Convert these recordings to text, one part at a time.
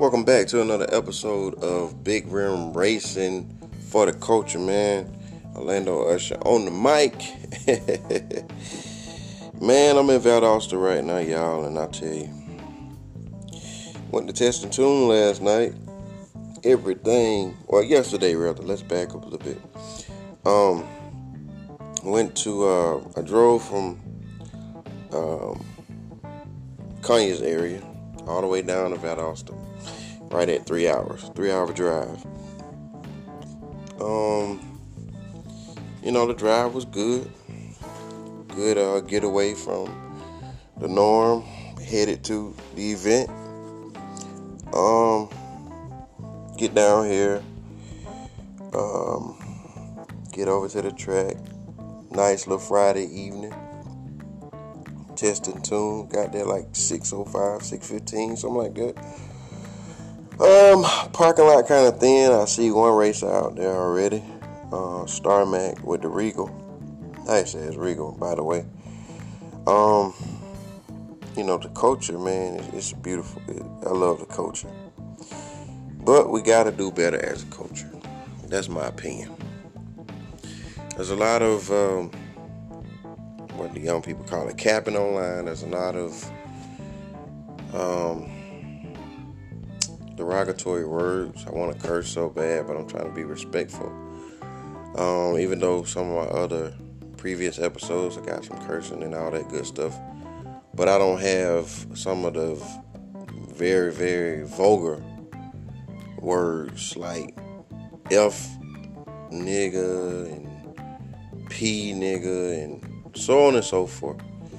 Welcome back to another episode of Big Rim Racing for the Culture, man. Orlando Usher on the mic. Man, I'm in Valdosta right now, y'all, and I tell you, went to Test and Tune last night. Yesterday rather. Let's back up a little bit. I drove from Kanye's area all the way down to Valdosta. Right at 3 hours. 3 hour drive. The drive was good. Good getaway from the norm. Headed to the event. Get down here. Get over to the track. Nice little Friday evening. Test and Tune. Got there like 6:05, 6:15, something like that. Parking lot kind of thin. I see one racer out there already. Star Mac with the Regal. I say it's Regal, by the way. The culture, man, it's beautiful. I love the culture. But we got to do better as a culture. That's my opinion. There's a lot of, what the young people call it, capping online. There's a lot of derogatory words. I want to curse so bad, but I'm trying to be respectful. Even though some of my other previous episodes, I got some cursing and all that good stuff. But I don't have some of the very, very vulgar words like F nigga and P nigga and so on and so forth.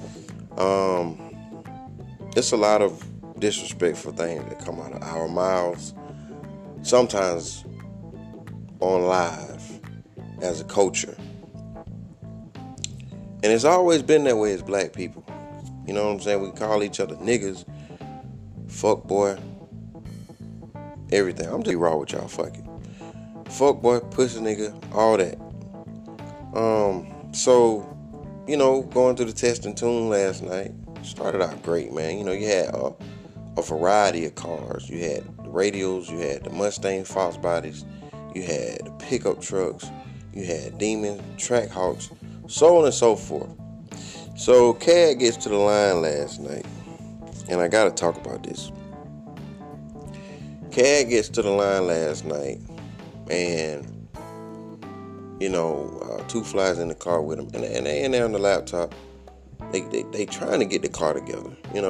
It's a lot of disrespectful things that come out of our mouths, sometimes on live as a culture. And it's always been that way as black people. You know what I'm saying? We call each other niggas, fuck boy, everything. I'm just raw with y'all, fuck it. Fuck boy, pussy nigga, all that. Going to the Test and Tune last night, started out great, man. You had a variety of cars. You had the radials, you had the Mustang Fox bodies, you had the pickup trucks, you had Demon, Trackhawks, so on and so forth. So CAD gets to the line last night, and I gotta talk about this. CAD gets to the line last night, and two flies in the car with him, and they in there on the laptop. They trying to get the car together.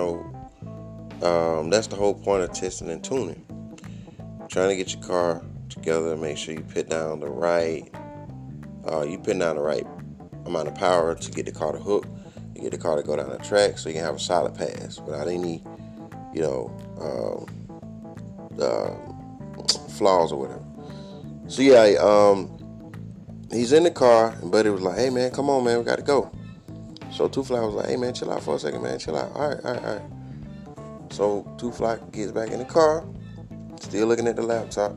That's the whole point of testing and tuning. Trying to get your car together, make sure you put down the right amount of power to get the car to hook, to get the car to go down the track, so you can have a solid pass without any, flaws or whatever. So he's in the car, and Buddy was like, "Hey man, come on man, we got to go." So Two Fly was like, "Hey man, chill out for a second, man, chill out. All right. So Two Fly gets back in the car, still looking at the laptop,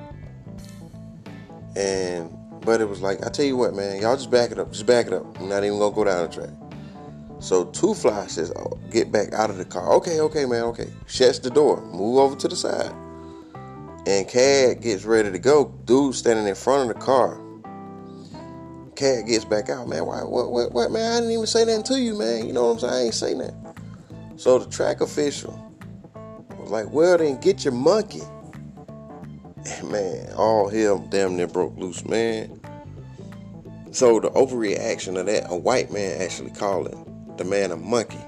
and Buddy was like, "I tell you what, man, y'all just back it up. I'm not even gonna go down the track." So Two Fly says, "Oh, get back out of the car." Okay, man, okay. Shuts the door, move over to the side, and CAD gets ready to go. Dude standing in front of the car. CAD gets back out, man. Why? What, man? I didn't even say nothing to you, man. You know what I'm saying? I ain't say nothing. So the track official was like, "Well, then get your monkey." And man, all hell damn near broke loose, man. So the overreaction of that, a white man actually calling the man a monkey,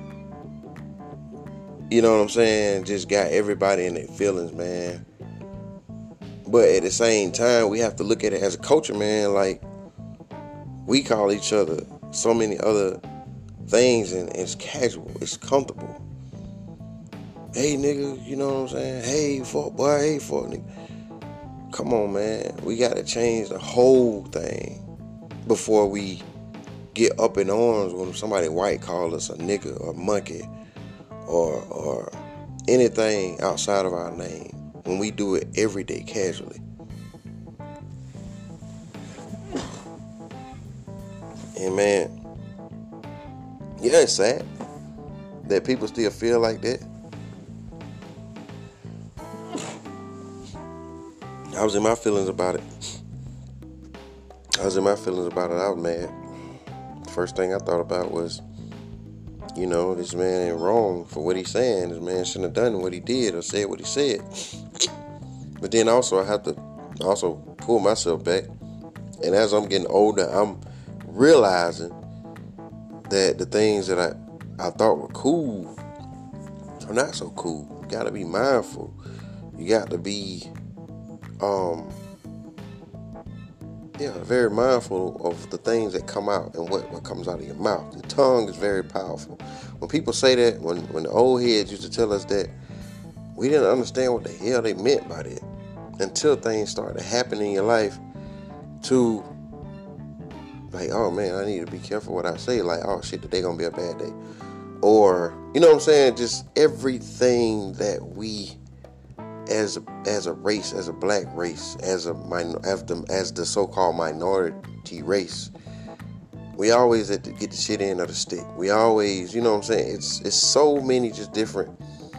you know what I'm saying, just got everybody in their feelings, man. But at the same time, we have to look at it as a culture, man. Like, we call each other so many other things, and it's casual, it's comfortable. Hey, nigga, you know what I'm saying? Hey, fuck boy, hey, fuck nigga. Come on, man. We got to change the whole thing before we get up in arms when somebody white calls us a nigga or monkey or anything outside of our name, when we do it every day casually. And man, yeah, it's sad that people still feel like that. I was in my feelings about it. I was mad. First thing I thought about was, this man ain't wrong for what he's saying. This man shouldn't have done what he did or said what he said. But then also I have to also pull myself back. And as I'm getting older, I'm realizing that the things that I thought were cool are not so cool. You gotta be mindful. You got to be very mindful of the things that come out and what comes out of your mouth. The tongue is very powerful. When people say that, when the old heads used to tell us that, we didn't understand what the hell they meant by that until things started happening in your life to, like, oh man, I need to be careful what I say. Like, oh shit, today gonna be a bad day. Or, you know what I'm saying? Just everything that we as a race, as a black race, as the so-called minority race, we always have to get the shit end of the stick. We always, you know what I'm saying? It's so many just different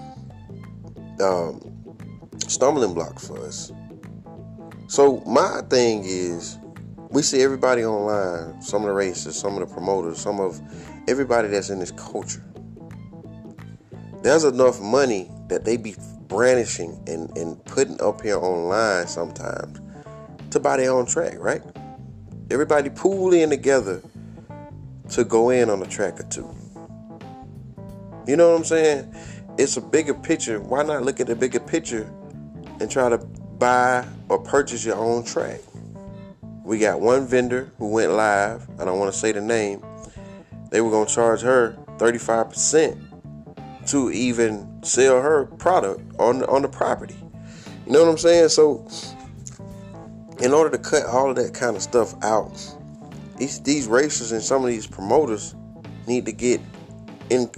stumbling blocks for us. So my thing is, we see everybody online, some of the racists, some of the promoters, some of everybody that's in this culture. There's enough money that they be brandishing and putting up here online sometimes to buy their own track, right? Everybody pool in together to go in on a track or two. You know what I'm saying? It's a bigger picture. Why not look at the bigger picture and try to buy or purchase your own track? We got one vendor who went live. I don't want to say the name. They were going to charge her 35% to even sell her product on the property. You know what I'm saying? So in order to cut all of that kind of stuff out, these racers and some of these promoters need to get in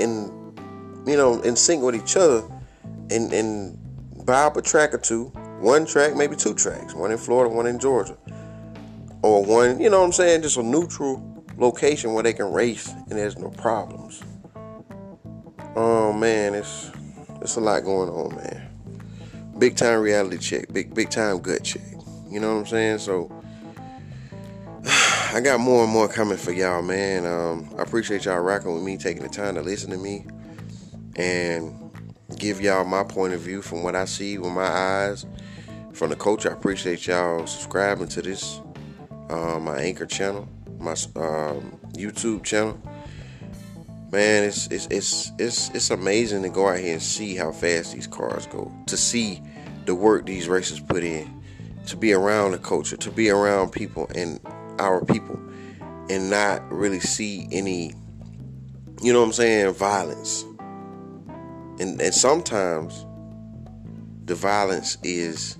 sync with each other and buy up a track or two. One track, maybe two tracks. One in Florida, one in Georgia. Or one, you know what I'm saying, just a neutral location where they can race and there's no problems. Oh man, it's a lot going on, man. Big time reality check, big time gut check. You know what I'm saying? So I got more and more coming for y'all, man. I appreciate y'all rocking with me, taking the time to listen to me and give y'all my point of view from what I see with my eyes from the culture. I appreciate y'all subscribing to this, my Anchor channel, my YouTube channel. Man, it's amazing to go out here and see how fast these cars go, to see the work these racers put in, to be around the culture, to be around people and our people, and not really see any, you know what I'm saying, violence. And sometimes the violence is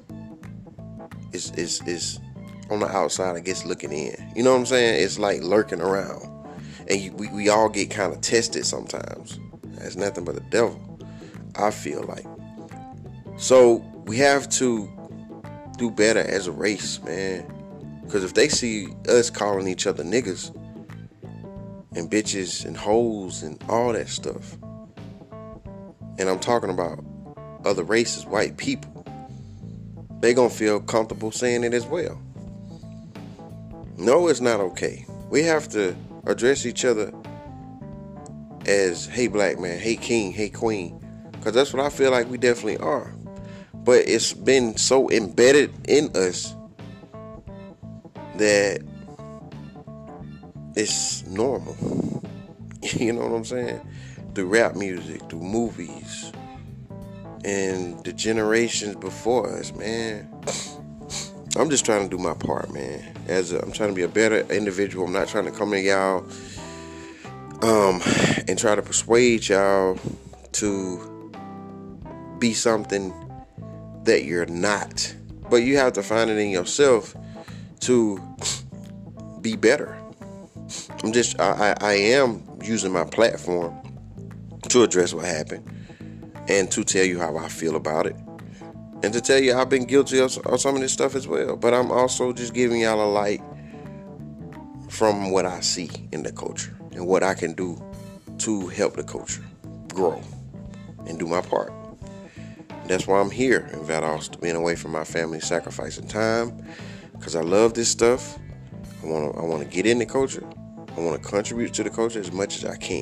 on the outside, I guess, looking in. You know what I'm saying? It's like lurking around. And we all get kind of tested sometimes. That's nothing but the devil, I feel like. So we have to do better as a race, man. Because if they see us calling each other niggas and bitches and hoes and all that stuff, and I'm talking about other races, white people, they gonna feel comfortable saying it as well. No, it's not okay. We have to address each other as, hey black man, hey king, hey queen, because that's what I feel like we definitely are. But it's been so embedded in us that it's normal. You know what I'm saying? Through rap music, through movies, and the generations before us, man. I'm just trying to do my part, man. I'm trying to be a better individual. I'm not trying to come to y'all and try to persuade y'all to be something that you're not. But you have to find it in yourself to be better. I am using my platform to address what happened and to tell you how I feel about it. And to tell you I've been guilty of some of this stuff as well. But I'm also just giving y'all a light from what I see in the culture and what I can do to help the culture grow and do my part. That's why I'm here in Valdosta, being away from my family, sacrificing time, because I love this stuff. I want to get in the culture. I want to contribute to the culture as much as I can.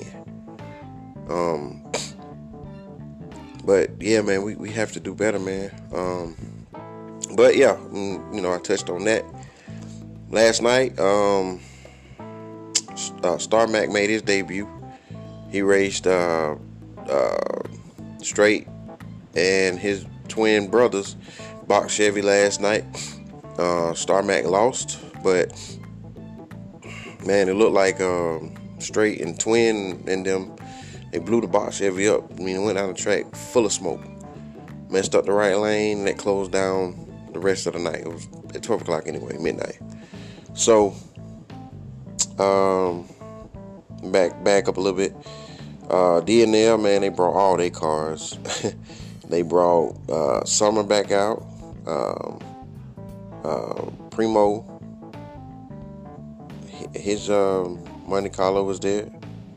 But yeah, man, we have to do better, man. But yeah, I touched on that last night. Star Mac made his debut. He raced Straight and his twin brothers boxed Chevy last night. Star Mac lost, but man, it looked like Straight and Twin and them, they blew the box Chevy up. I mean, it went down the track full of smoke. Messed up the right lane, and that closed down the rest of the night. It was at 12 o'clock anyway, midnight. So, back up a little bit. DNL, man, they brought all their cars. They brought Summer back out. Primo, his Monte Carlo was there.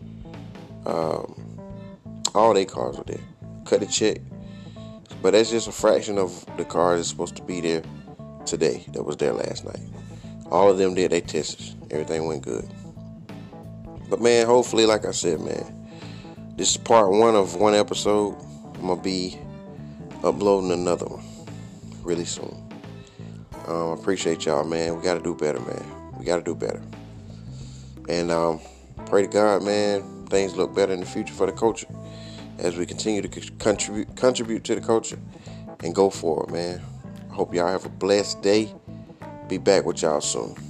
All their cars were there. Cut a check. But that's just a fraction of the cars that's supposed to be there today that was there last night. All of them did their tests. Everything went good. But man, hopefully, like I said, man, this is part 1 of 1 episode. I'm going to be uploading another one really soon. I appreciate y'all, man. We got to do better, man. We got to do better. And pray to God, man, things look better in the future for the culture as we continue to contribute to the culture and go forward, man. I hope y'all have a blessed day. Be back with y'all soon.